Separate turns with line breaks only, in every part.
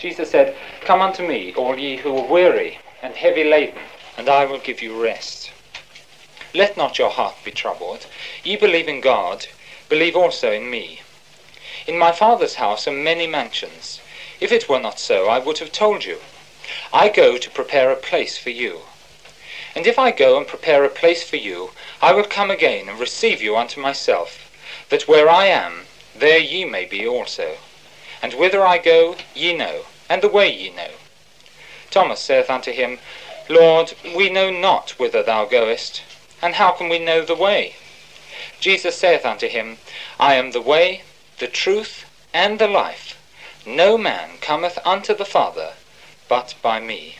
Jesus said, "Come unto me, all ye who are weary and heavy laden, and I will give you rest. Let not your heart be troubled. Ye believe in God, believe also in me. In my Father's house are many mansions. If it were not so, I would have told you. I go to prepare a place for you. And if I go and prepare a place for you, I will come again and receive you unto myself, that where I am, there ye may be also. And whither I go, ye know, and the way ye know." Thomas saith unto him, "Lord, we know not whither thou goest, and how can we know the way?" Jesus saith unto him, "I am the way, the truth, and the life. No man cometh unto the Father but by me."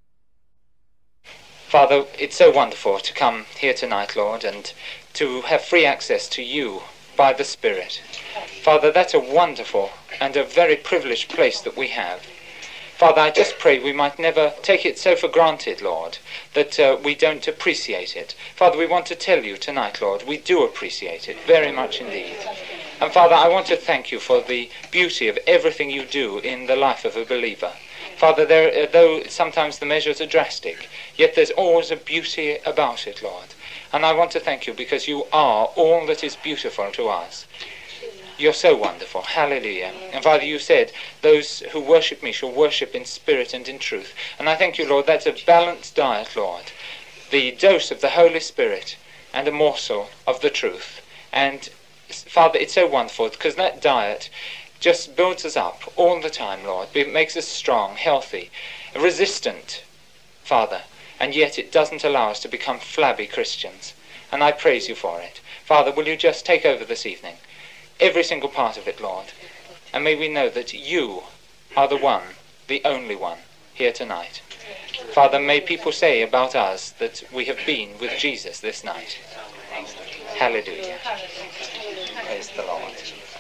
Father, it's so wonderful to come here tonight, Lord, and to have free access to you by the Spirit. Father, that's a wonderful and a very privileged place that we have. Father, I just pray we might never take it so for granted, Lord, that we don't appreciate it. Father, we want to tell you tonight, Lord, we do appreciate it very much indeed. And Father, I want to thank you for the beauty of everything you do in the life of a believer. Father, though sometimes the measures are drastic, yet there's always a beauty about it, Lord. And I want to thank you because you are all that is beautiful to us. You're so wonderful. Hallelujah. And Father, you said, "Those who worship me shall worship in spirit and in truth." And I thank you, Lord, that's a balanced diet, Lord. The dose of the Holy Spirit and a morsel of the truth. And Father, it's so wonderful because that diet just builds us up all the time, Lord. It makes us strong, healthy, resistant, Father. And yet it doesn't allow us to become flabby Christians. And I praise you for it. Father, will you just take over this evening? Every single part of it, Lord. And may we know that you are the one, the only one, here tonight. Father, may people say about us that we have been with Jesus this night. Hallelujah. Praise the Lord.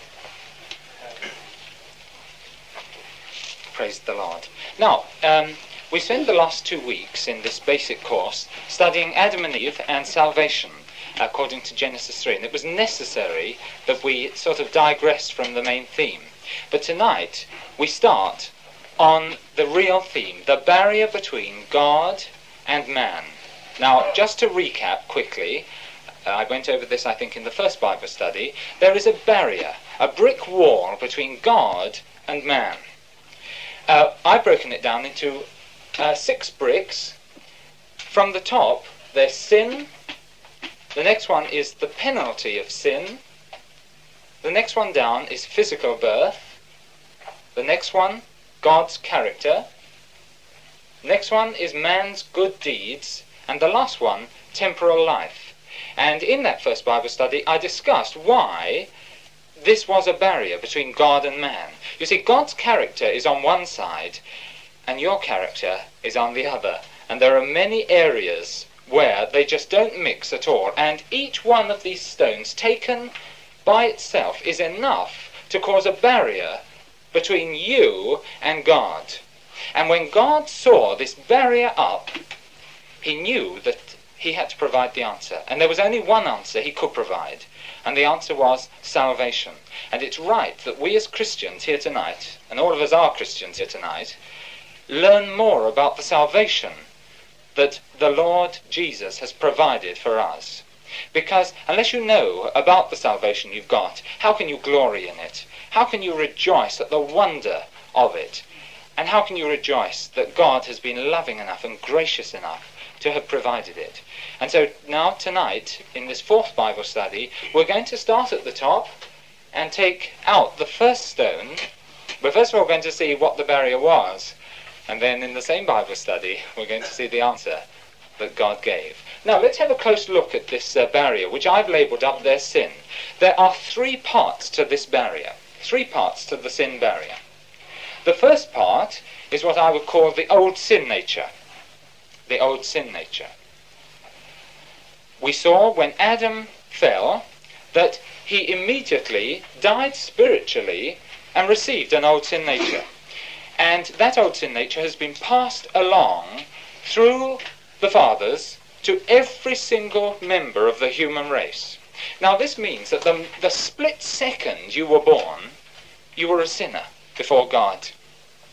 Praise the Lord. Now, we spent the last 2 weeks in this basic course studying Adam and Eve and salvation, according to Genesis 3. And it was necessary that we sort of digressed from the main theme. But tonight, we start on the real theme, the barrier between God and man. Now, just to recap quickly, I went over this, I think, in the first Bible study. There is a barrier, a brick wall between God and man. I've broken it down into 6 bricks. From the top, there's sin. The next one is the penalty of sin. The next one down is physical birth. The next one, God's character. Next one is man's good deeds. And the last one, temporal life. And in that first Bible study, I discussed why this was a barrier between God and man. You see, God's character is on one side, and your character is on the other. And there are many areas where they just don't mix at all. And each one of these stones, taken by itself, is enough to cause a barrier between you and God. And when God saw this barrier up, he knew that he had to provide the answer. And there was only one answer he could provide. And the answer was salvation. And it's right that we as Christians here tonight, and all of us are Christians here tonight, learn more about the salvation that the Lord Jesus has provided for us. Because unless you know about the salvation you've got, how can you glory in it? How can you rejoice at the wonder of it? And how can you rejoice that God has been loving enough and gracious enough to have provided it? And so now tonight, in this 4th Bible study, we're going to start at the top and take out the first stone. But first of all, we're going to see what the barrier was. And then in the same Bible study, we're going to see the answer that God gave. Now, let's have a close look at this barrier, which I've labelled up there sin. There are 3 parts to this barrier, 3 parts to the sin barrier. The first part is what I would call the old sin nature. The old sin nature. We saw when Adam fell that he immediately died spiritually and received an old sin nature. And that old sin nature has been passed along through the fathers to every single member of the human race. Now this means that the split second you were born, you were a sinner before God.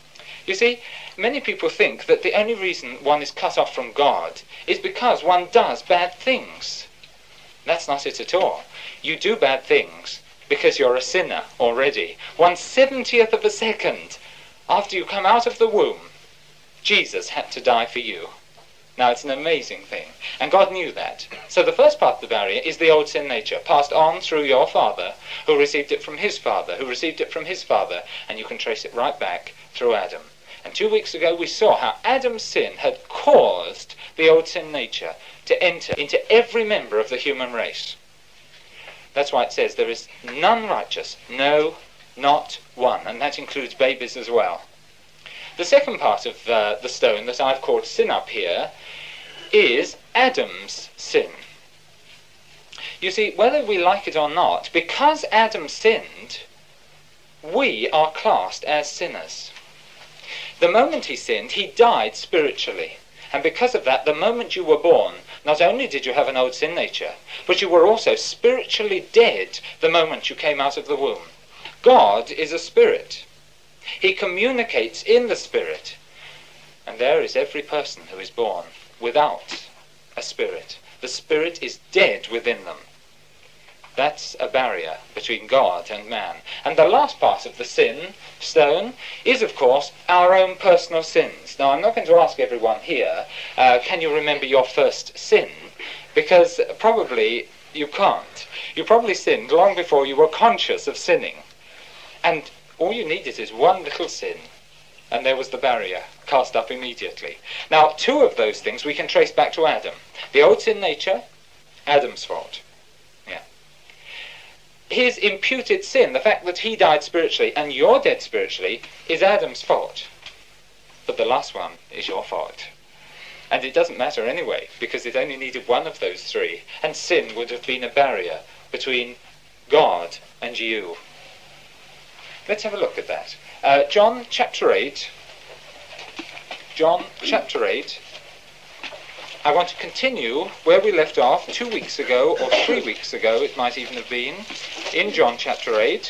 You see, many people think that the only reason one is cut off from God is because one does bad things. That's not it at all. You do bad things because you're a sinner already. 1/70th of a second after you come out of the womb, Jesus had to die for you. Now, it's an amazing thing, and God knew that. So the first part of the barrier is the old sin nature, passed on through your father, who received it from his father, who received it from his father, and you can trace it right back through Adam. And 2 weeks ago we saw how Adam's sin had caused the old sin nature to enter into every member of the human race. That's why it says there is none righteous, no, not one, and that includes babies as well. The second part of the stone that I've called sin up here is Adam's sin. You see, whether we like it or not, because Adam sinned, we are classed as sinners. The moment he sinned, he died spiritually. And because of that, the moment you were born, not only did you have an old sin nature, but you were also spiritually dead the moment you came out of the womb. God is a spirit. He communicates in the spirit. And there is every person who is born without a spirit. The spirit is dead within them. That's a barrier between God and man. And the last part of the sin stone is, of course, our own personal sins. Now, I'm not going to ask everyone here, can you remember your first sin? Because probably you can't. You probably sinned long before you were conscious of sinning. And all you needed is one little sin, and there was the barrier cast up immediately. Now, 2 of those things we can trace back to Adam. The old sin nature, Adam's fault. His imputed sin, the fact that he died spiritually and you're dead spiritually, is Adam's fault. But the last one is your fault. And it doesn't matter anyway, because it only needed one of those 3, and sin would have been a barrier between God and you. Let's have a look at that. John chapter 8. John chapter 8. I want to continue where we left off 2 weeks ago, or 3 weeks ago, it might even have been, in John chapter 8.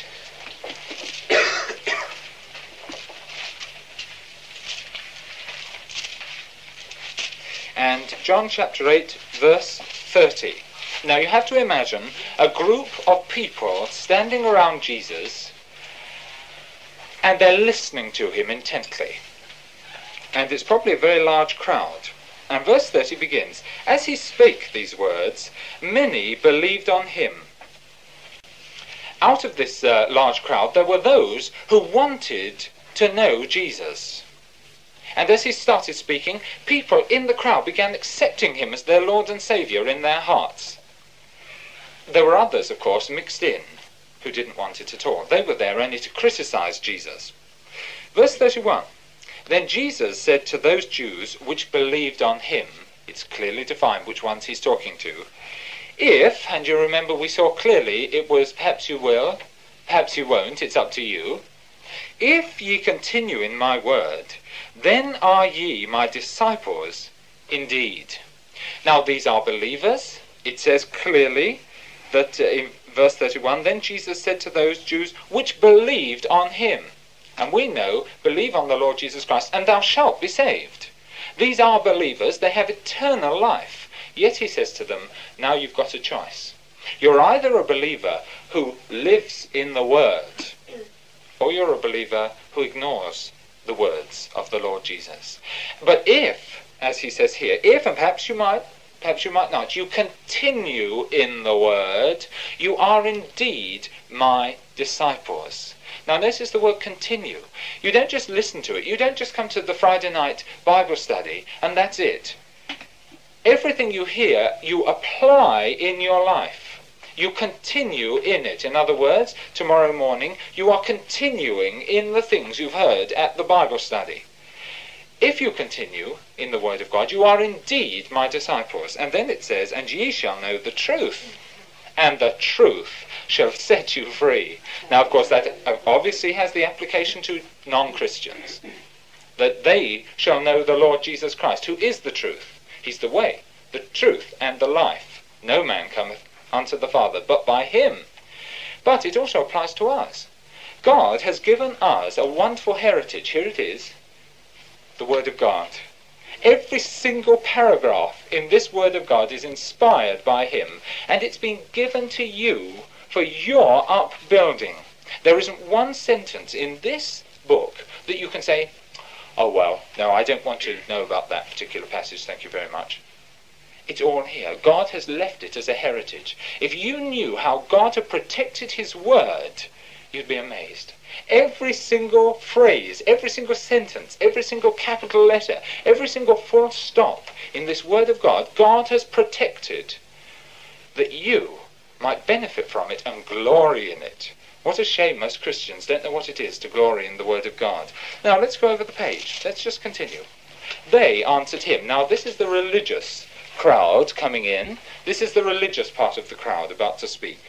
And John chapter 8, verse 30. Now you have to imagine a group of people standing around Jesus, and they're listening to him intently. And it's probably a very large crowd. And verse 30 begins, as he spake these words, many believed on him. Out of this large crowd, there were those who wanted to know Jesus. And as he started speaking, people in the crowd began accepting him as their Lord and Saviour in their hearts. There were others, of course, mixed in, who didn't want it at all. They were there only to criticize Jesus. Verse 31. Then Jesus said to those Jews which believed on him, it's clearly defined which ones he's talking to, if, and you remember we saw clearly it was perhaps you will, perhaps you won't, it's up to you, if ye continue in my word, then are ye my disciples indeed. Now these are believers. It says clearly that in verse 31, then Jesus said to those Jews which believed on him. And we know, believe on the Lord Jesus Christ, and thou shalt be saved. These are believers, they have eternal life. Yet he says to them, now you've got a choice. You're either a believer who lives in the Word, or you're a believer who ignores the words of the Lord Jesus. But if, as he says here, if, and perhaps you might not, you continue in the Word, you are indeed my disciples. Now notice the word continue. You don't just listen to it. You don't just come to the Friday night Bible study and that's it. Everything you hear, you apply in your life. You continue in it. In other words, tomorrow morning, you are continuing in the things you've heard at the Bible study. If you continue in the Word of God, you are indeed my disciples. And then it says, and ye shall know the truth, and the truth shall set you free. Now, of course, that obviously has the application to non-Christians. That they shall know the Lord Jesus Christ, who is the truth. He's the way, the truth, and the life. No man cometh unto the Father but by him. But it also applies to us. God has given us a wonderful heritage. Here it is. the Word of God. Every single paragraph in this Word of God is inspired by him, and it's been given to you for your upbuilding. There isn't one sentence in this book that you can say, oh well, no, I don't want to know about that particular passage, thank you very much. It's all here. God has left it as a heritage. If you knew how God had protected his word, you'd be amazed. Every single phrase, every single sentence, every single capital letter, every single full stop in this word of God, God has protected that you might benefit from it and glory in it. What a shame most Christians don't know what it is to glory in the word of God. Now let's go over the page. Let's just continue. They answered him. Now this is the religious crowd coming in. This is the religious part of the crowd about to speak.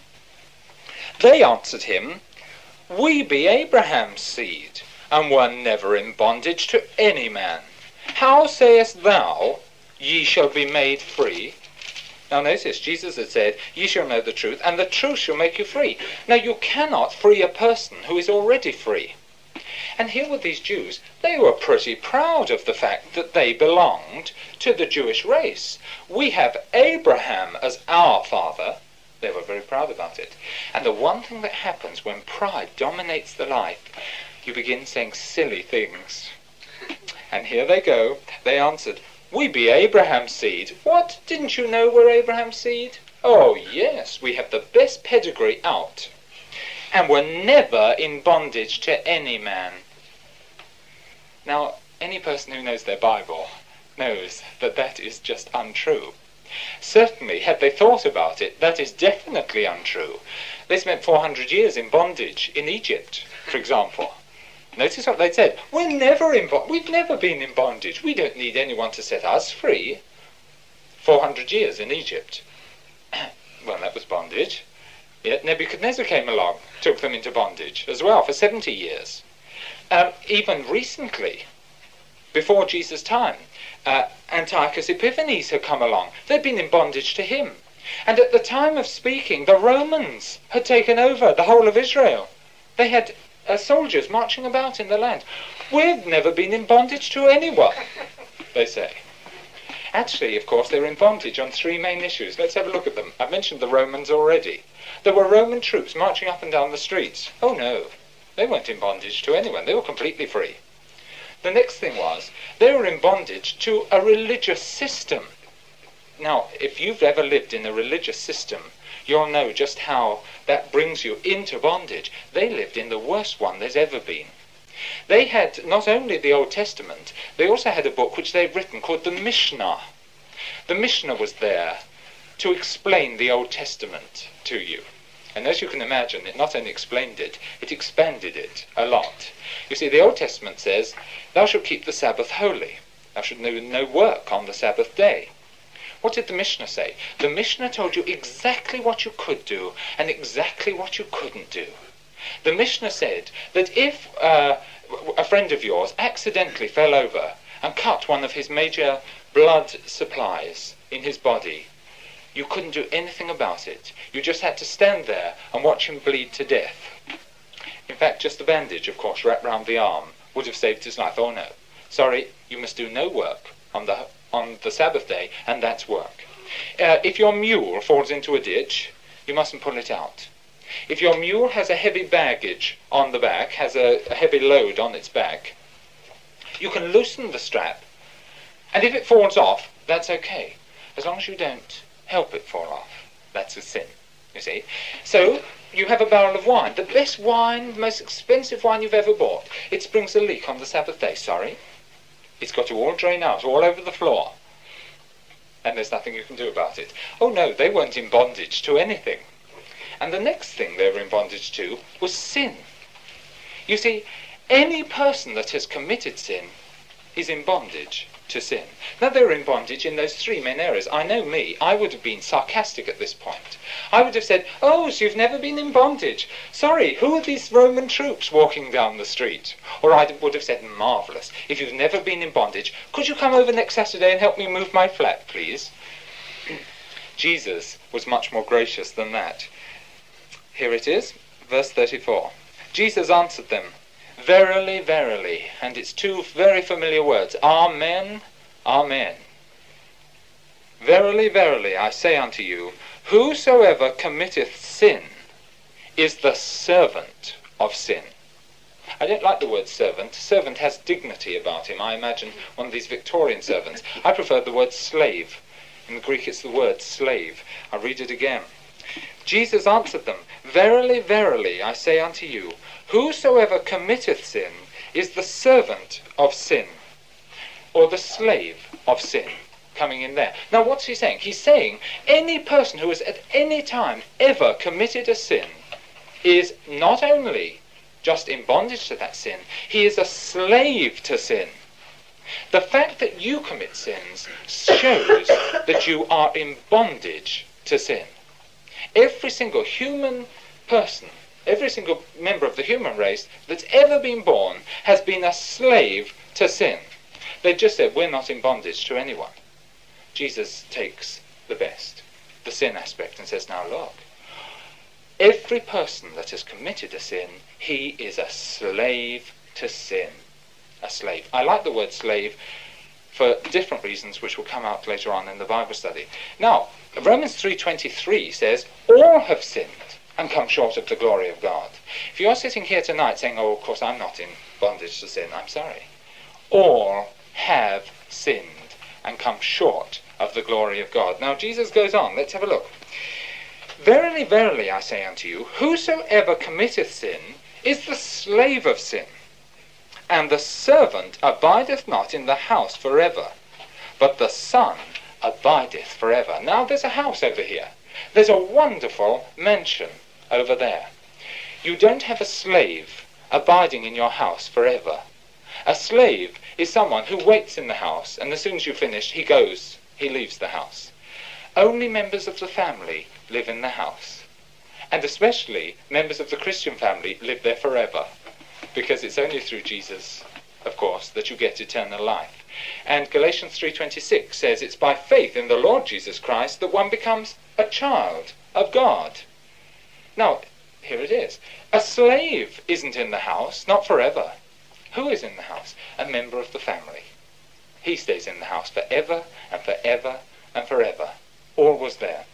They answered him, we be Abraham's seed, and were never in bondage to any man. How sayest thou, ye shall be made free? Now notice, Jesus had said, ye shall know the truth, and the truth shall make you free. Now you cannot free a person who is already free. And here were these Jews. They were pretty proud of the fact that they belonged to the Jewish race. We have Abraham as our father. They were very proud about it. And the one thing that happens when pride dominates the life, you begin saying silly things. And here they go. They answered, we be Abraham's seed. What? Didn't you know we're Abraham's seed? Oh yes, we have the best pedigree out. And were never in bondage to any man. Now, any person who knows their Bible knows that that is just untrue. Certainly, had they thought about it, that is definitely untrue. They spent 400 years in bondage in Egypt, for example. Notice what they said. We've never been in bondage. We don't need anyone to set us free. 400 years in Egypt. Well, that was bondage. Yet Nebuchadnezzar came along, took them into bondage as well for 70 years. Even recently, before Jesus' time, Antiochus Epiphanes had come along. They'd been in bondage to him. And at the time of speaking, the Romans had taken over the whole of Israel. They had soldiers marching about in the land. We've never been in bondage to anyone, they say. Actually, of course, they were in bondage on three main issues. Let's have a look at them. I've mentioned the Romans already. There were Roman troops marching up and down the streets. Oh no, they weren't in bondage to anyone. They were completely free. The next thing was, they were in bondage to a religious system. Now, if you've ever lived in a religious system, you'll know just how that brings you into bondage. They lived in the worst one there's ever been. They had not only the Old Testament, they also had a book which they'd written called the Mishnah. The Mishnah was there to explain the Old Testament to you. And as you can imagine, it not only explained it, it expanded it a lot. You see, the Old Testament says, thou shalt keep the Sabbath holy. Thou shalt do no work on the Sabbath day. What did the Mishnah say? The Mishnah told you exactly what you could do and exactly what you couldn't do. The Mishnah said that if a friend of yours accidentally fell over and cut one of his major blood supplies in his body, you couldn't do anything about it. You just had to stand there and watch him bleed to death. In fact, just a bandage, of course, wrapped round the arm would have saved his life. Oh no, sorry, you must do no work on the Sabbath day, and that's work. If your mule falls into a ditch, you mustn't pull it out. If your mule has a heavy baggage on the back, has a heavy load on its back, you can loosen the strap, and if it falls off, that's okay, as long as you don't help it fall off. That's a sin, you see. So, you have a barrel of wine, the best wine, the most expensive wine you've ever bought. It springs a leak on the Sabbath day, sorry. It's got to all drain out, all over the floor. And there's nothing you can do about it. Oh no, they weren't in bondage to anything. And the next thing they were in bondage to was sin. You see, any person that has committed sin is in bondage to sin. Now they were in bondage in those three main areas. I know me, I would have been sarcastic at this point. I would have said, oh, so you've never been in bondage. Sorry, who are these Roman troops walking down the street? Or I would have said, marvellous, if you've never been in bondage, could you come over next Saturday and help me move my flat, please? Jesus was much more gracious than that. Here it is, verse 34. Jesus answered them, Verily, verily, and it's two very familiar words, amen, amen. Verily, verily, I say unto you, whosoever committeth sin is the servant of sin. I don't like the word servant. Servant has dignity about him. I imagine one of these Victorian servants. I prefer the word slave. In the Greek it's the word slave. I'll read it again. Jesus answered them, verily, verily, I say unto you, whosoever committeth sin is the servant of sin, or the slave of sin, coming in there. Now what's he saying? He's saying any person who has at any time ever committed a sin is not only just in bondage to that sin, he is a slave to sin. The fact that you commit sins shows that you are in bondage to sin. Every single human person, every single member of the human race that's ever been born has been a slave to sin. They just said, we're not in bondage to anyone. Jesus takes the best, the sin aspect, and says, now look, every person that has committed a sin, he is a slave to sin. A slave. I like the word slave for different reasons which will come out later on in the Bible study. Now, Romans 3:23 says, all have sinned and come short of the glory of God. If you're sitting here tonight saying, oh, of course I'm not in bondage to sin, I'm sorry. All have sinned and come short of the glory of God. Now, Jesus goes on. Let's have a look. Verily, verily, I say unto you, whosoever committeth sin is the slave of sin, and the servant abideth not in the house forever, but the Son abideth forever. Now there's a house over here. There's a wonderful mansion over there. You don't have a slave abiding in your house forever. A slave is someone who waits in the house, and as soon as you finish, he goes, he leaves the house. Only members of the family live in the house. And especially members of the Christian family live there forever. Because it's only through Jesus, of course, that you get eternal life. And Galatians 3:26 says it's by faith in the Lord Jesus Christ that one becomes a child of God. Now, here it is. A slave isn't in the house, not forever. Who is in the house? A member of the family. He stays in the house forever and forever and forever. All was there.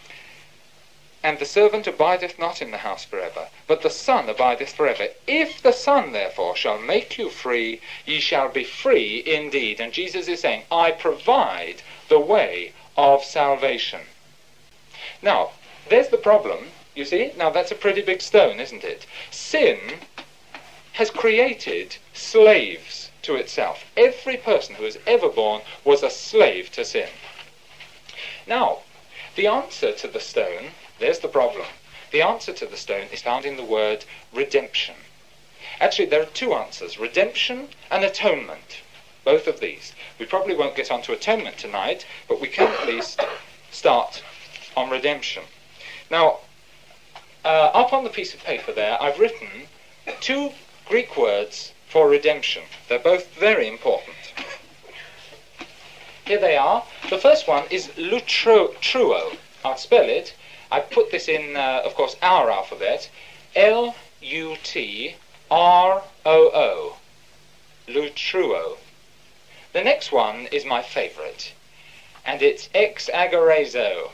And the servant abideth not in the house forever, but the Son abideth forever. If the Son, therefore, shall make you free, ye shall be free indeed. And Jesus is saying, I provide the way of salvation. Now, there's the problem, you see? Now, that's a pretty big stone, isn't it? Sin has created slaves to itself. Every person who was ever born was a slave to sin. Now, the answer to the stone, there's the problem. The answer to the stone is found in the word redemption. Actually, there are two answers, redemption and atonement. Both of these. We probably won't get onto atonement tonight, but we can at least start on redemption. Now, up on the piece of paper there, I've written two Greek words for redemption. They're both very important. Here they are. The first one is lutruo. I'll spell it. I put this in, of course, our alphabet. L-U-T-R-O-O. Lutruo. The next one is my favorite. And it's exagorazo.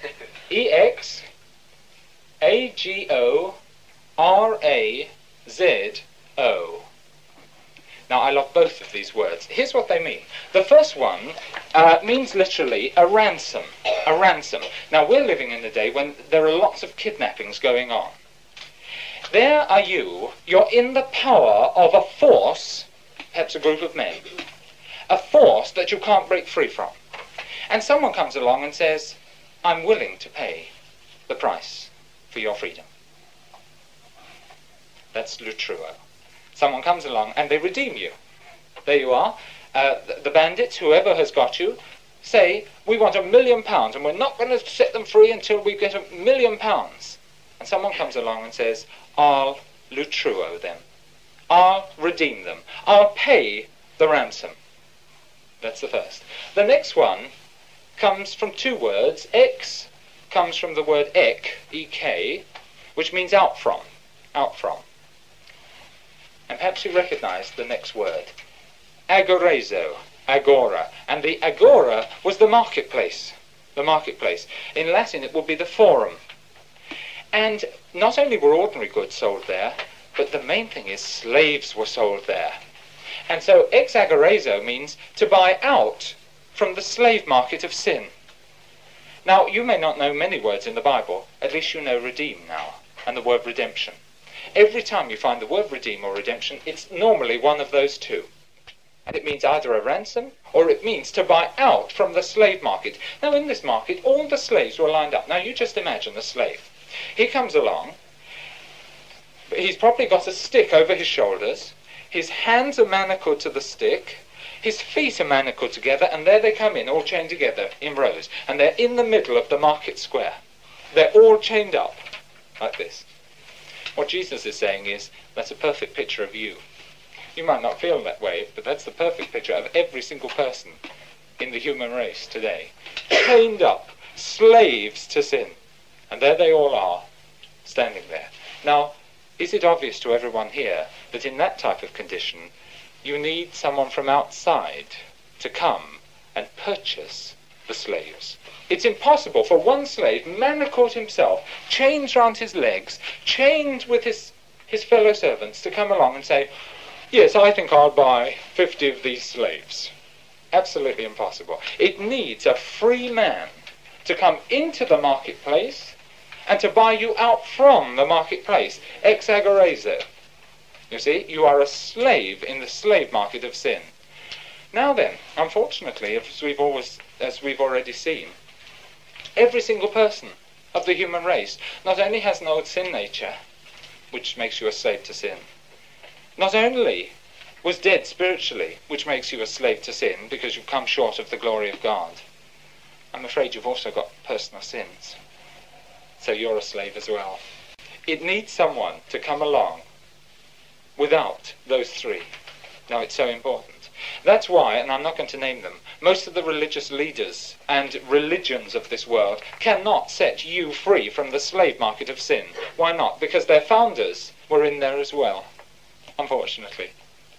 E-X-A-G-O-R-A-Z-O. Now, I love both of these words. Here's what they mean. The first one means literally a ransom. A ransom. Now, we're living in a day when there are lots of kidnappings going on. There are you. You're in the power of a force, perhaps a group of men, a force that you can't break free from. And someone comes along and says, I'm willing to pay the price for your freedom. That's lutruo. Someone comes along and they redeem you. There you are. The bandits, whoever has got you, say, we want £1 million and we're not going to set them free until we get £1 million. And someone comes along and says, I'll lutruo them. I'll redeem them. I'll pay the ransom. That's the first. The next one comes from two words. Ex comes from the word ek, E-K, which means out from. Out from. And perhaps you recognize the next word. Agorazo, agora. And the agora was the marketplace. The marketplace. In Latin it would be the forum. And not only were ordinary goods sold there, but the main thing is slaves were sold there. And so exagorazo means to buy out from the slave market of sin. Now, you may not know many words in the Bible. At least you know redeem now, and the word redemption. Every time you find the word redeem or redemption, it's normally one of those two. And it means either a ransom, or it means to buy out from the slave market. Now, in this market, all the slaves were lined up. Now, you just imagine a slave. He comes along. He's probably got a stick over his shoulders. His hands are manacled to the stick. His feet are manacled together, and there they come in, all chained together in rows. And they're in the middle of the market square. They're all chained up, like this. What Jesus is saying is, that's a perfect picture of you. You might not feel that way, but that's the perfect picture of every single person in the human race today. Chained up, slaves to sin. And there they all are, standing there. Now, is it obvious to everyone here that in that type of condition, you need someone from outside to come and purchase the slaves? It's impossible for one slave, manacled himself, chains round his legs, chained with his fellow servants, to come along and say, yes, I think I'll buy 50 of these slaves. Absolutely impossible. It needs a free man to come into the marketplace and to buy you out from the marketplace. Exagorazo. You see, you are a slave in the slave market of sin. Now then, unfortunately, as we've already seen, every single person of the human race not only has an old sin nature, which makes you a slave to sin, not only was dead spiritually, which makes you a slave to sin because you've come short of the glory of God, I'm afraid you've also got personal sins. So you're a slave as well. It needs someone to come along without those three. Now, it's so important. That's why, and I'm not going to name them, most of the religious leaders and religions of this world cannot set you free from the slave market of sin. Why not? Because their founders were in there as well, unfortunately.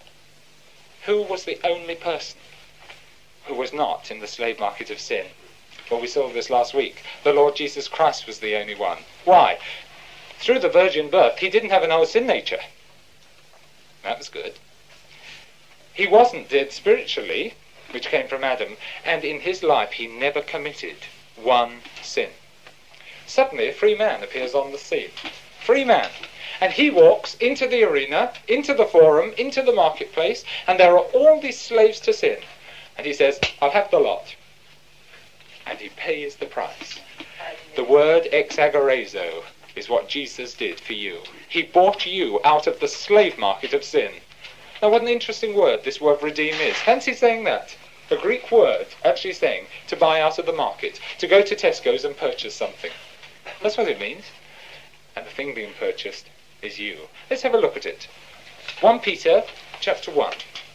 Who was the only person who was not in the slave market of sin? Well, we saw this last week. The Lord Jesus Christ was the only one. Why? Through the virgin birth, he didn't have an old sin nature. That was good. He wasn't dead spiritually, which came from Adam, and in his life he never committed one sin. Suddenly a free man appears on the scene. Free man. And he walks into the arena, into the forum, into the marketplace, and there are all these slaves to sin. And he says, I'll have the lot. And he pays the price. The word exagorazo is what Jesus did for you. He bought you out of the slave market of sin. Now, what an interesting word this word redeem is. Fancy saying that. A Greek word actually saying to buy out of the market, to go to Tesco's and purchase something. That's what it means. And the thing being purchased is you. Let's have a look at it. 1 Peter chapter 1.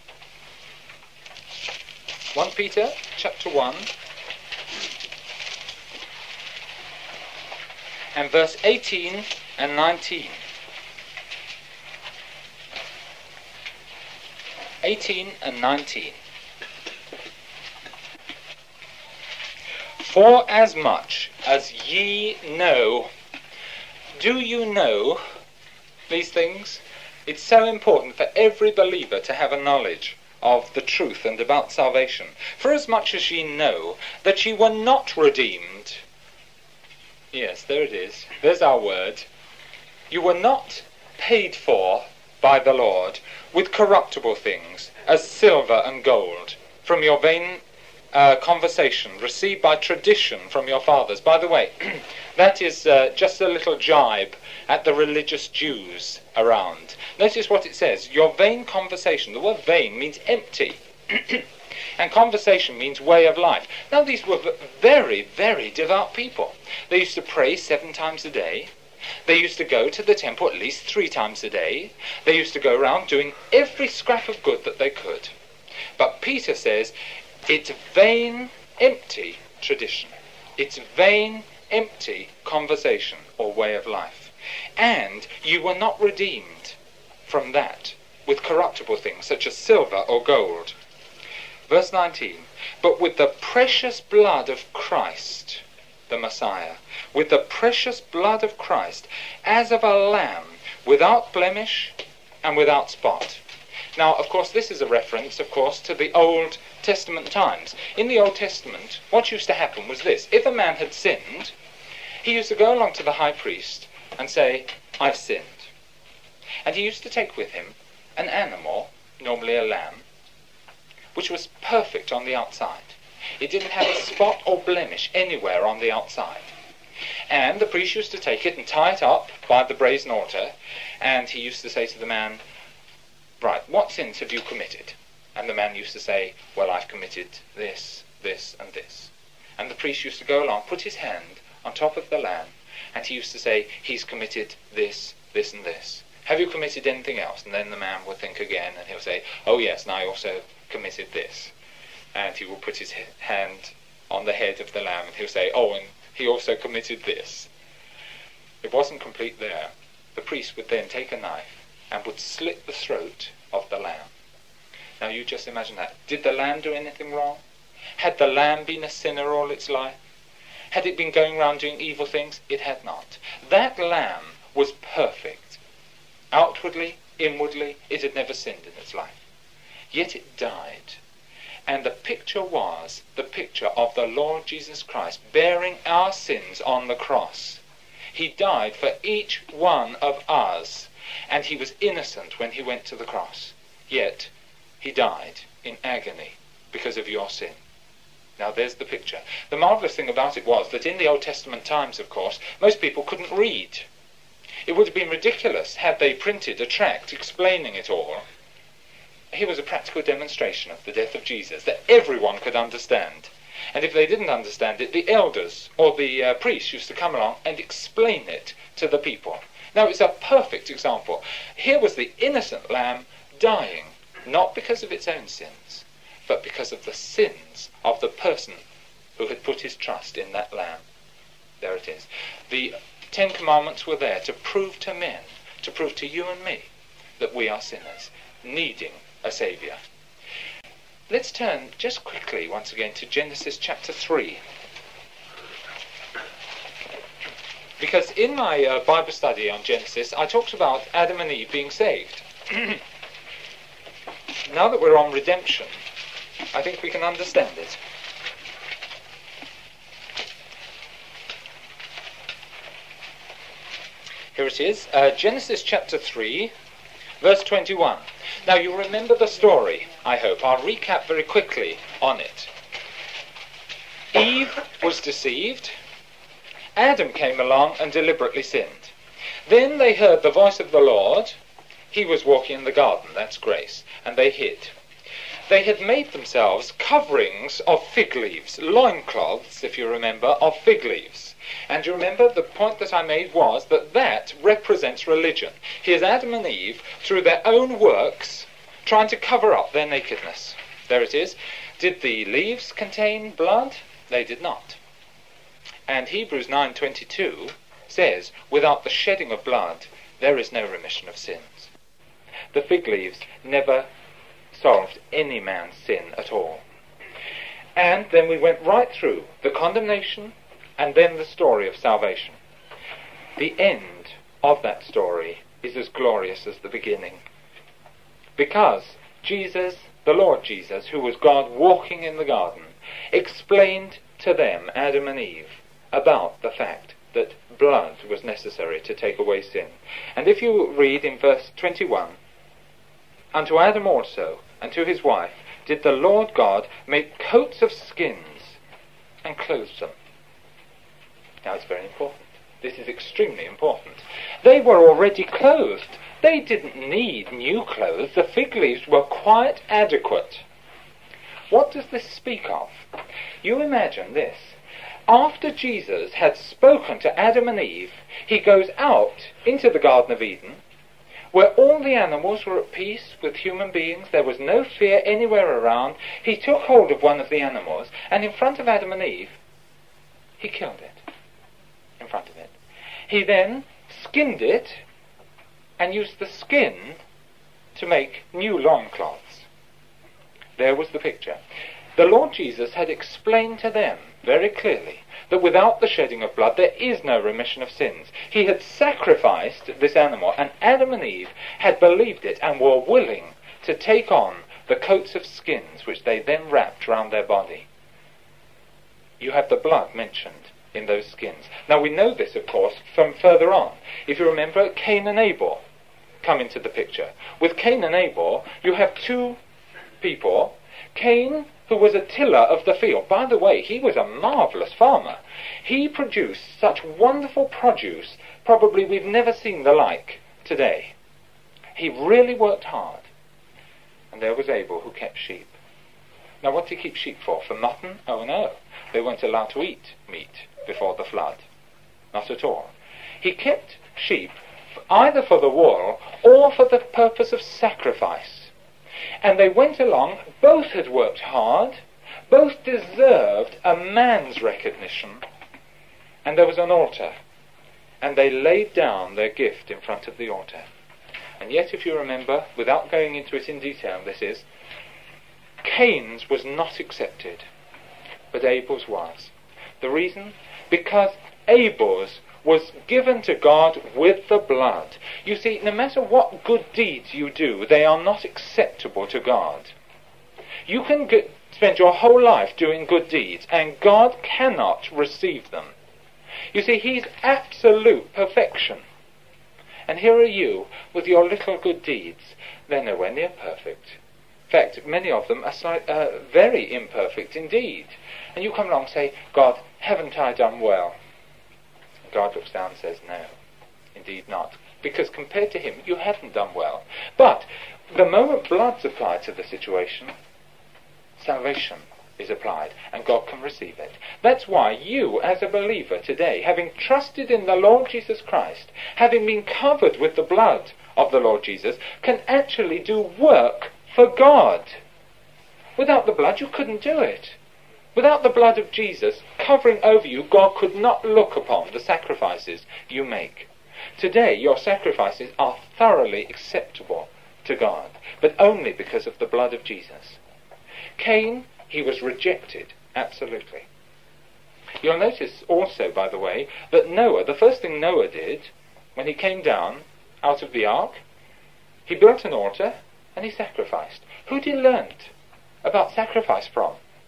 1 Peter chapter 1 and verse 18 and 19. 18 and 19. For as much as ye know, do you know these things? It's so important for every believer to have a knowledge of the truth and about salvation. For as much as ye know that ye were not redeemed. Yes, there it is. There's our word. You were not paid for by the Lord with corruptible things, as silver and gold, from your vain conversation received by tradition from your fathers. By the way, that is just a little jibe at the religious Jews around. Notice what it says. Your vain conversation. The word vain means empty. And conversation means way of life. Now, these were very, very devout people. They used to pray 7 times a day. They used to go to the temple at least 3 times a day. They used to go around doing every scrap of good that they could. But Peter says, it's vain, empty tradition. It's vain, empty conversation or way of life. And you were not redeemed from that with corruptible things such as silver or gold. Verse 19, but with the precious blood of Christ, the Messiah, with the precious blood of Christ, as of a lamb, without blemish and without spot. Now, of course, this is a reference, of course, to the Old Testament times. In the Old Testament, what used to happen was this. If a man had sinned, he used to go along to the high priest and say, I've sinned. And he used to take with him an animal, normally a lamb, which was perfect on the outside. It didn't have a spot or blemish anywhere on the outside. And the priest used to take it and tie it up by the brazen altar, and he used to say to the man, right, what sins have you committed? And the man used to say, well, I've committed this, this, and this. And the priest used to go along, put his hand on top of the lamb, and he used to say, he's committed this, this, and this. Have you committed anything else? And then the man would think again, and he'll say, oh yes, and I also committed this. And he will put his hand on the head of the lamb, and he'll say, oh, and he also committed this. It wasn't complete there. The priest would then take a knife and would slit the throat of the lamb. Now you just imagine that. Did the lamb do anything wrong? Had the lamb been a sinner all its life? Had it been going around doing evil things? It had not. That lamb was perfect. Outwardly, inwardly, it had never sinned in its life. Yet it died. And the picture was the picture of the Lord Jesus Christ bearing our sins on the cross. He died for each one of us, and he was innocent when he went to the cross. Yet he died in agony because of your sin. Now there's the picture. The marvellous thing about it was that in the Old Testament times, of course, most people couldn't read. It would have been ridiculous had they printed a tract explaining it all. Here was a practical demonstration of the death of Jesus that everyone could understand. And if they didn't understand it, the elders or the priests used to come along and explain it to the people. Now it's a perfect example. Here was the innocent lamb dying, not because of its own sins, but because of the sins of the person who had put his trust in that lamb. There it is. The 10 Commandments were there to prove to men, to prove to you and me, that we are sinners, needing a Saviour. Let's turn just quickly once again to Genesis chapter 3. Because in my Bible study on Genesis, I talked about Adam and Eve being saved. Now that we're on redemption, I think we can understand it. Here it is, Genesis chapter 3, verse 21. Now you remember the story, I hope. I'll recap very quickly on it. Eve was deceived. Adam came along and deliberately sinned. Then they heard the voice of the Lord. He was walking in the garden, that's grace, and they hid. They had made themselves coverings of fig leaves, loincloths, if you remember, of fig leaves. And you remember the point that I made was that that represents religion. Here's Adam and Eve, through their own works, trying to cover up their nakedness. There it is. Did the leaves contain blood? They did not. And Hebrews 9:22 says, without the shedding of blood, there is no remission of sins. The fig leaves never solved any man's sin at all. And then we went right through the condemnation and then the story of salvation. The end of that story is as glorious as the beginning. Because Jesus, the Lord Jesus, who was God walking in the garden, explained to them, Adam and Eve, about the fact that blood was necessary to take away sin. And if you read in verse 21, unto Adam also, and to his wife, did the Lord God make coats of skins and clothe them. Now it's very important. This is extremely important. They were already clothed. They didn't need new clothes. The fig leaves were quite adequate. What does this speak of? You imagine this. After Jesus had spoken to Adam and Eve, he goes out into the Garden of Eden, where all the animals were at peace with human beings. There was no fear anywhere around. He took hold of one of the animals, and in front of Adam and Eve, he killed it. In front of it. He then skinned it, and used the skin to make new loincloths. There was the picture. The Lord Jesus had explained to them very clearly that without the shedding of blood there is no remission of sins. He had sacrificed this animal, and Adam and Eve had believed it and were willing to take on the coats of skins which they then wrapped round their body. You have the blood mentioned in those skins. Now we know this, of course, from further on. If you remember, Cain and Abel come into the picture. With Cain and Abel, you have two people. Cain, who was a tiller of the field. By the way, he was a marvellous farmer. He produced such wonderful produce, probably we've never seen the like today. He really worked hard. And there was Abel, who kept sheep. Now what did he keep sheep for? For mutton? Oh no. They weren't allowed to eat meat before the flood. Not at all. He kept sheep either for the wool or for the purpose of sacrifice. And they went along, both had worked hard, both deserved a man's recognition, and there was an altar, and they laid down their gift in front of the altar. And yet, if you remember, without going into it in detail, this is, Cain's was not accepted, but Abel's was. The reason? Because Abel's was given to God with the blood. You see, no matter what good deeds you do, they are not acceptable to God. You can spend your whole life doing good deeds, and God cannot receive them. You see, He's absolute perfection. And here are you, with your little good deeds. They're nowhere near perfect. In fact, many of them are very imperfect indeed. And you come along and say, God, haven't I done well? God looks down and says, no, indeed not. Because compared to Him, you haven't done well. But the moment blood's applied to the situation, salvation is applied, and God can receive it. That's why you, as a believer today, having trusted in the Lord Jesus Christ, having been covered with the blood of the Lord Jesus, can actually do work for God. Without the blood, you couldn't do it. Without the blood of Jesus covering over you, God could not look upon the sacrifices you make. Today, your sacrifices are thoroughly acceptable to God, but only because of the blood of Jesus. Cain, he was rejected, absolutely. You'll notice also, by the way, that Noah, the first thing Noah did, when he came down out of the ark, he built an altar and he sacrificed. Who did he learn about sacrifice from?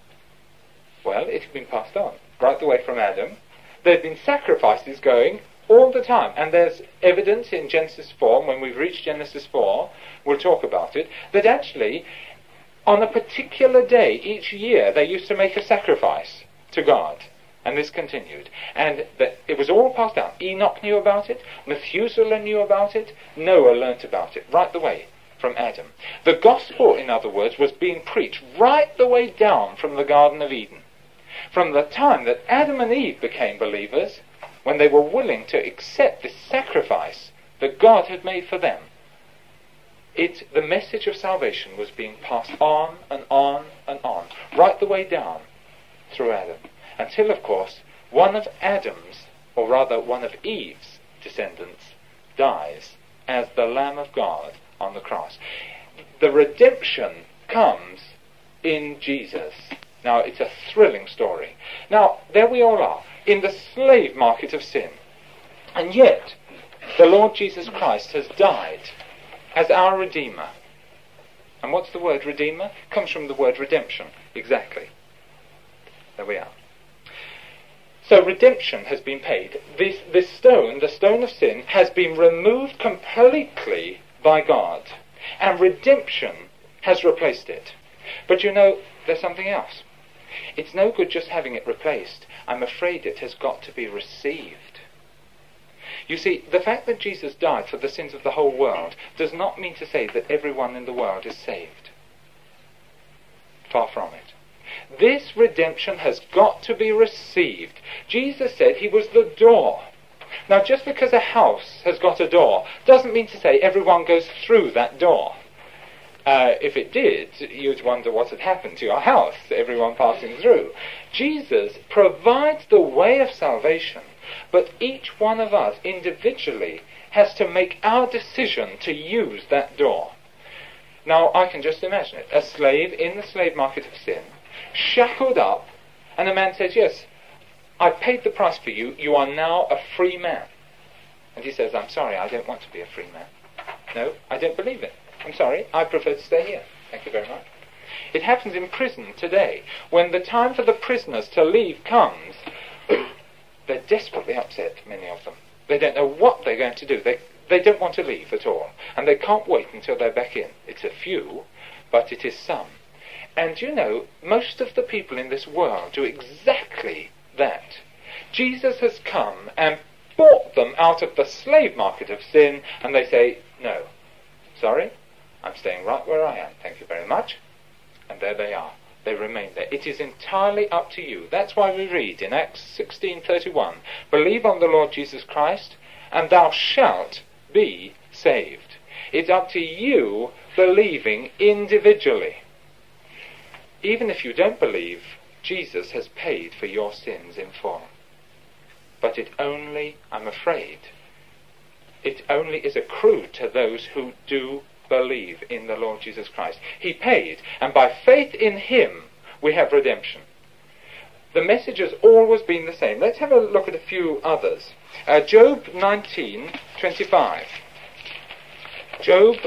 Well, it had been passed on, right the way from Adam. There had been sacrifices going all the time, and there's evidence in Genesis 4, when we've reached Genesis 4, we'll talk about it, that actually, on a particular day each year, they used to make a sacrifice to God, and this continued. And it was all passed down. Enoch knew about it, Methuselah knew about it, Noah learnt about it, right the way from Adam. The gospel, in other words, was being preached right the way down from the Garden of Eden. From the time that Adam and Eve became believers, when they were willing to accept this sacrifice that God had made for them, the message of salvation was being passed on and on and on, right the way down through Adam, until, of course, one of Adam's, or rather one of Eve's descendants, dies as the Lamb of God on the cross. The redemption comes in Jesus. Now, it's a thrilling story. Now, there we all are, in the slave market of sin. And yet, the Lord Jesus Christ has died as our Redeemer. And what's the word Redeemer? It comes from the word redemption. Exactly. There we are. So redemption has been paid. This stone, the stone of sin, has been removed completely by God. And redemption has replaced it. But you know, there's something else. It's no good just having it replaced. I'm afraid it has got to be received. You see, the fact that Jesus died for the sins of the whole world does not mean to say that everyone in the world is saved. Far from it. This redemption has got to be received. Jesus said He was the door. Now, just because a house has got a door doesn't mean to say everyone goes through that door. If it did, you'd wonder what had happened to your house, everyone passing through. Jesus provides the way of salvation, but each one of us individually has to make our decision to use that door. Now, I can just imagine it. A slave in the slave market of sin, shackled up, and a man says, yes, I paid the price for you, you are now a free man. And he says, I'm sorry, I don't want to be a free man. No, I don't believe it. I'm sorry, I prefer to stay here. Thank you very much. It happens in prison today. When the time for the prisoners to leave comes, they're desperately upset, many of them. They don't know what they're going to do. They don't want to leave at all. And they can't wait until they're back in. It's a few, but it is some. And you know, most of the people in this world do exactly that. Jesus has come and bought them out of the slave market of sin, and they say, no, sorry, I'm staying right where I am, thank you very much. And there they are. They remain there. It is entirely up to you. That's why we read in Acts 16:31, believe on the Lord Jesus Christ, and thou shalt be saved. It's up to you believing individually. Even if you don't believe, Jesus has paid for your sins in full. But it only, I'm afraid, it only is accrued to those who do believe in the Lord Jesus Christ. He paid, and by faith in him we have redemption. The message has always been the same. Let's have a look at a few others. Job 19:25. Job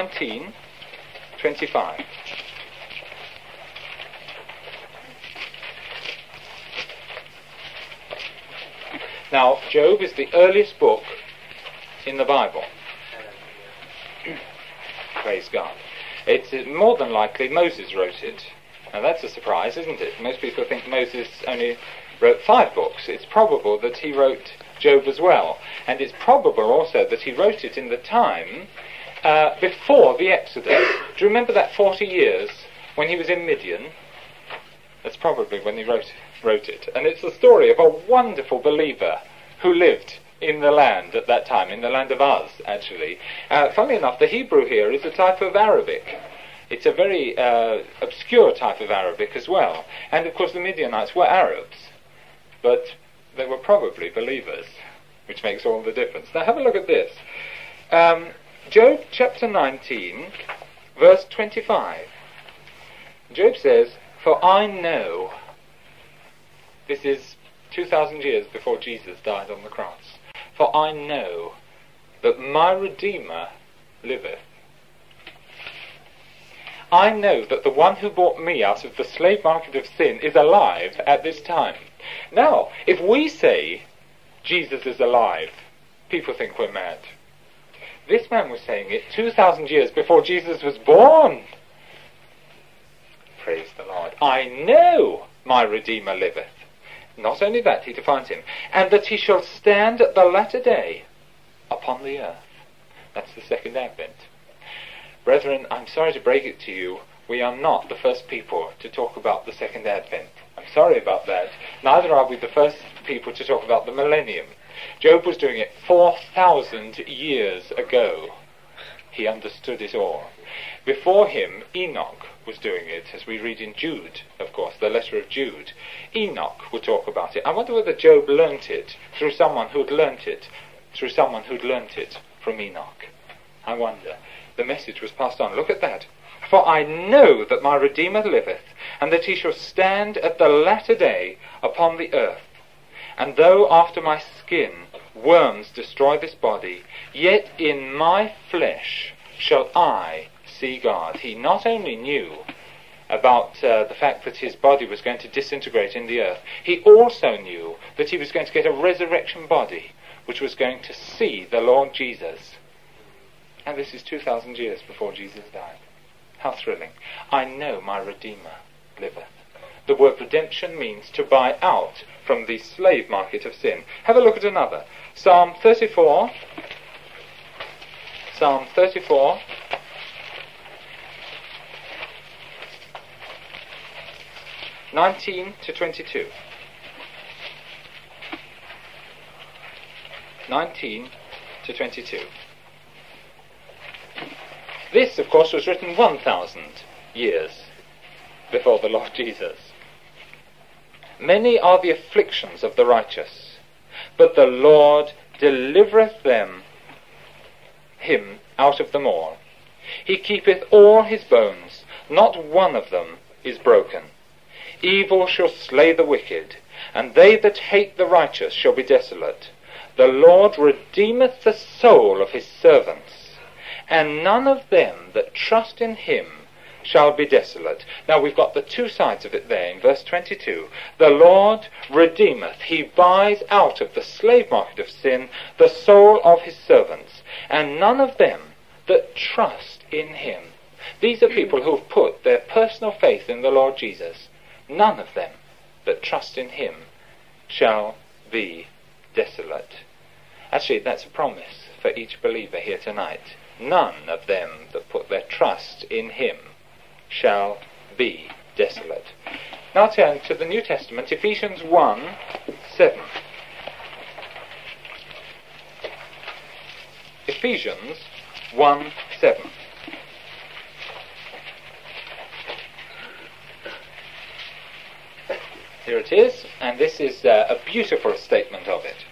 19:25. Now, Job is the earliest book in the Bible. Praise God. It's more than likely Moses wrote it. Now that's a surprise, isn't it? Most people think Moses only wrote 5 books. It's probable that he wrote Job as well. And it's probable also that he wrote it in the time before the Exodus. Do you remember that 40 years when he was in Midian? That's probably when he wrote it. And it's the story of a wonderful believer who lived in the land at that time, in the land of Uz, actually. Funnily enough, the Hebrew here is a type of Arabic. It's a very obscure type of Arabic as well. And of course the Midianites were Arabs, but they were probably believers, which makes all the difference. Now have a look at this. Job chapter 19, verse 25. Job says, for I know, this is 2,000 years before Jesus died on the cross, for I know that my Redeemer liveth. I know that the one who bought me out of the slave market of sin is alive at this time. Now, if we say Jesus is alive, people think we're mad. This man was saying it 2,000 years before Jesus was born. Praise the Lord. I know my Redeemer liveth. Not only that, he defines him, and that he shall stand at the latter day upon the earth. That's the second advent. Brethren, I'm sorry to break it to you, we are not the first people to talk about the second advent. I'm sorry about that. Neither are we the first people to talk about the millennium. Job was doing it 4,000 years ago. He understood it all. Before him, Enoch was doing it, as we read in Jude, of course, the letter of Jude. Enoch would talk about it. I wonder whether Job learnt it through someone who'd learnt it, from Enoch. I wonder. The message was passed on. Look at that. For I know that my Redeemer liveth, and that he shall stand at the latter day upon the earth. And though after my skin worms destroy this body, yet in my flesh shall I see God. He not only knew about the fact that his body was going to disintegrate in the earth, he also knew that he was going to get a resurrection body, which was going to see the Lord Jesus. And this is 2,000 years before Jesus died. How thrilling. I know my Redeemer liveth. The word redemption means to buy out from the slave market of sin. Have a look at another. Psalm 34. Psalm 34. (19 to 22). 19 to 22. This, of course, was written 1,000 years before the Lord Jesus. Many are the afflictions of the righteous, but the Lord delivereth him out of them all. He keepeth all his bones, not one of them is broken. Evil shall slay the wicked, and they that hate the righteous shall be desolate. The Lord redeemeth the soul of his servants, and none of them that trust in him shall be desolate. Now we've got the two sides of it there in verse 22. The Lord redeemeth, he buys out of the slave market of sin the soul of his servants, and none of them that trust in him. These are people who have put their personal faith in the Lord Jesus. None of them that trust in him shall be desolate. Actually, that's a promise for each believer here tonight. None of them that put their trust in him shall be desolate. Now turn to the New Testament, Ephesians 1:7. Ephesians 1:7. Here it is, and this is a beautiful statement of it.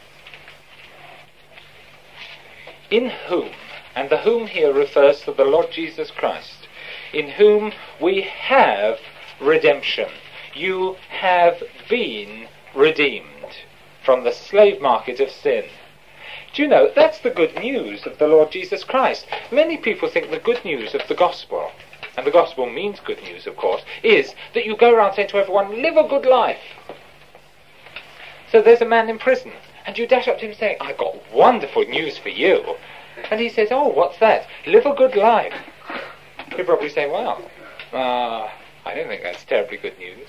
In whom, and the whom here refers to the Lord Jesus Christ, in whom we have redemption. You have been redeemed from the slave market of sin. Do you know, that's the good news of the Lord Jesus Christ. Many people think the good news of the gospel, and the gospel means good news, of course, is that you go around saying to everyone, live a good life. So there's a man in prison, and you dash up to him saying, I've got wonderful news for you. And he says, oh, what's that? Live a good life. He'll probably say, well, I don't think that's terribly good news.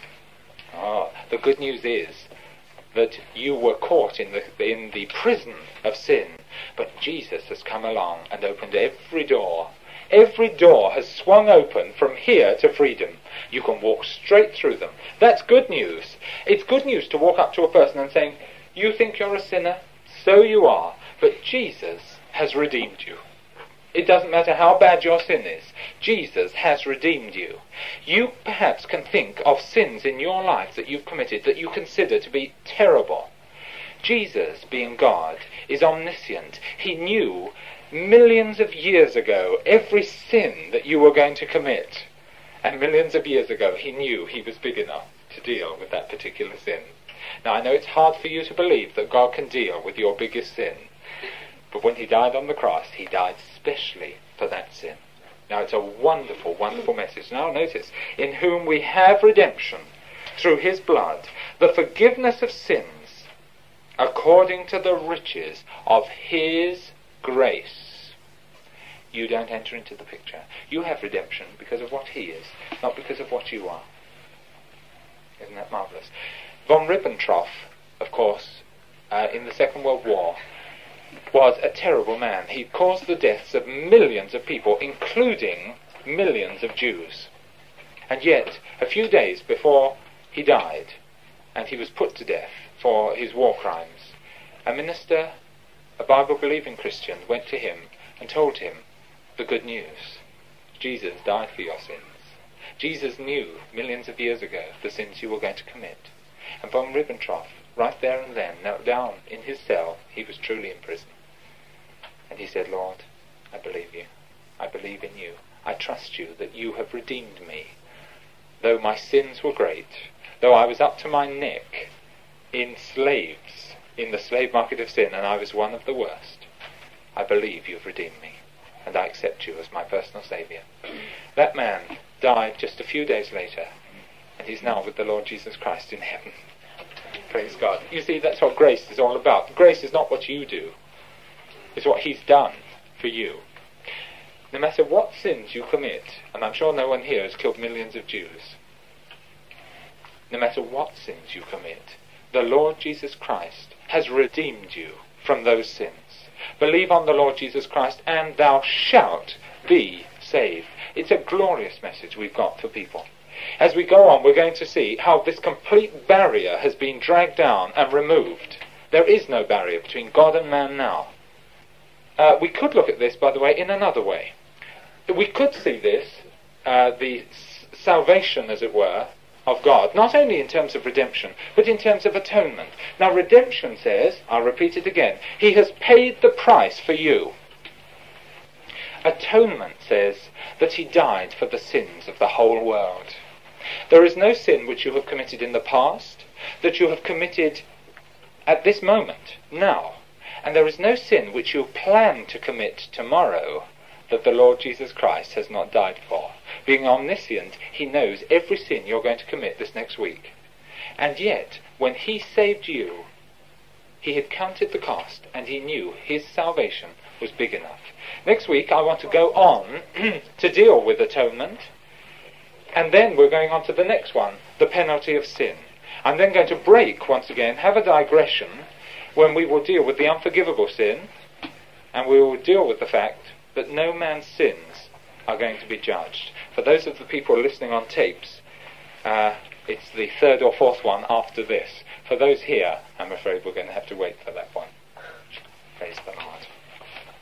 Oh, the good news is that you were caught in the prison of sin, but Jesus has come along and opened every door. Every door has swung open from here to freedom. You can walk straight through them. That's good news. It's good news to walk up to a person and saying, you think you're a sinner? So you are. But Jesus has redeemed you. It doesn't matter how bad your sin is. Jesus has redeemed you. You perhaps can think of sins in your life that you've committed that you consider to be terrible. Jesus, being God, is omniscient. He knew millions of years ago every sin that you were going to commit. And millions of years ago he knew he was big enough to deal with that particular sin. Now I know it's hard for you to believe that God can deal with your biggest sin. But when he died on the cross, he died specially for that sin. Now it's a wonderful, wonderful message. Now notice, in whom we have redemption through his blood, the forgiveness of sins, according to the riches of his grace. You don't enter into the picture. You have redemption because of what he is, not because of what you are. Isn't that marvellous? Von Ribbentrop, of course, in the Second World War, was a terrible man. He caused the deaths of millions of people, including millions of Jews. And yet, a few days before he died, and he was put to death for his war crimes, a minister, a Bible-believing Christian, went to him and told him the good news. Jesus died for your sins. Jesus knew millions of years ago the sins you were going to commit. And von Ribbentrop, right there and then, knelt down in his cell. He was truly in prison. And he said, Lord, I believe you. I believe in you. I trust you that you have redeemed me. Though my sins were great, though I was up to my neck in slaves, in the slave market of sin, and I was one of the worst, I believe you've redeemed me, and I accept you as my personal Saviour. That man died just a few days later, and he's now with the Lord Jesus Christ in heaven. Praise God. You see, that's what grace is all about. Grace is not what you do. It's what he's done for you. No matter what sins you commit, and I'm sure no one here has killed millions of Jews, no matter what sins you commit, the Lord Jesus Christ has redeemed you from those sins. Believe on the Lord Jesus Christ and thou shalt be saved. It's a glorious message we've got for people. As we go on, we're going to see how this complete barrier has been dragged down and removed. There is no barrier between God and man now. We could look at this, by the way, in another way. We could see this, the salvation, as it were, of God, not only in terms of redemption, but in terms of atonement. Now, redemption says, I'll repeat it again, he has paid the price for you. Atonement says that he died for the sins of the whole world. There is no sin which you have committed in the past that you have committed at this moment, now. And there is no sin which you plan to commit tomorrow that the Lord Jesus Christ has not died for. Being omniscient, he knows every sin you're going to commit this next week. And yet, when he saved you, he had counted the cost, and he knew his salvation was big enough. Next week, I want to go on to deal with atonement, and then we're going on to the next one, the penalty of sin. I'm then going to break once again, have a digression, when we will deal with the unforgivable sin, and we will deal with the fact that no man's sins are going to be judged. For those of the people listening on tapes, it's the third or fourth one after this. For those here, I'm afraid we're going to have to wait for that one. Praise the Lord.